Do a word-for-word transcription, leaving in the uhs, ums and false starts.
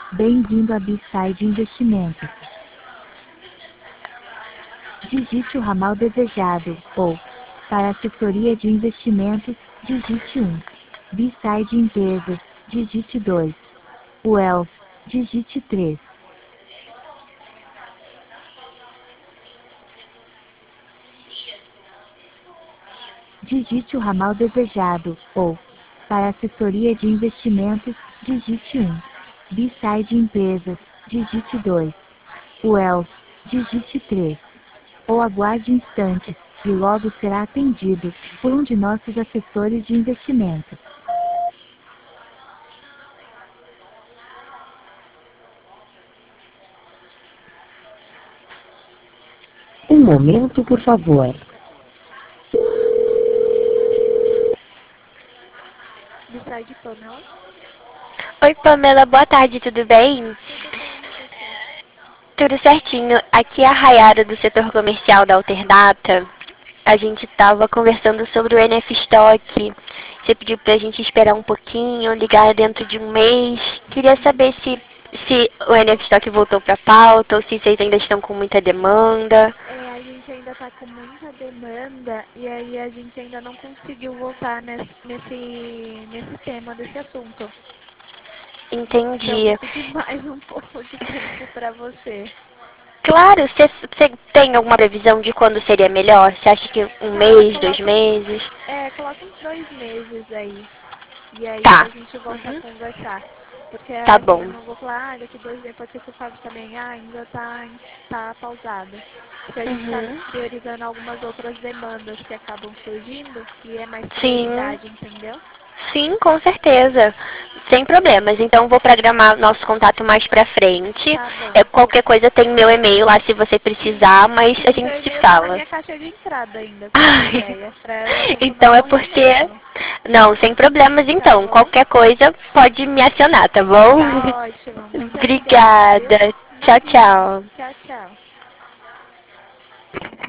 Bem-vindo a B-Side Investimentos. Digite o ramal desejado, ou, para assessoria de investimentos, digite um. B-Side Empresas, digite dois. Wealth, digite três. Digite o ramal desejado, ou, para assessoria de investimentos, digite um. B-Side Empresas, digite dois. Wealth, digite três. Ou aguarde instantes, e logo será atendido, por um de nossos assessores de investimentos. Um momento, por favor. Beside Pamela. Oi, Pamela, boa tarde, tudo bem? Tudo bem com você? Tudo certinho. Aqui é a Rayara do setor comercial da Alterdata. A gente estava conversando sobre o N F Stock. Você pediu para a gente esperar um pouquinho, ligar dentro de um mês. Queria saber se, se o N F Stock voltou para a pauta ou se vocês ainda estão com muita demanda. É, a gente ainda tá com muita demanda e aí a gente ainda não conseguiu voltar nesse, nesse, nesse tema, desse assunto. Então vou Entendi. pedir mais um pouco de tempo para você. Claro, você você tem alguma previsão de quando seria melhor? Você acha que um Ah, mês, dois coloca uns, meses? é, coloca uns dois meses aí. E aí Tá. a gente volta a Uhum. conversar. Porque Tá assim, eu bom. não vou falar, ah, daqui dois meses pode ser que o Fábio também, ah, ainda tá, em- tá pausado. Porque a gente tá Uhum. priorizando algumas outras demandas que acabam surgindo e é mais Sim. prioridade, entendeu? Sim, com certeza. Sem problemas. Então vou programar nosso contato mais pra frente. Tá É, bom. qualquer coisa tem meu e-mail lá se você Sim, precisar, mas a sim, seu gente se e-mail tá na fala. minha caixa de entrada ainda, pra você ter ideia. Pra o assunto não Então é morrer porque. mesmo. Não, sem problemas Tá então. bom? Qualquer coisa pode me acionar, tá bom? Tá ótimo. Muito obrigada, viu? Obrigada. Tchau, Imagina. tchau. Tchau, tchau.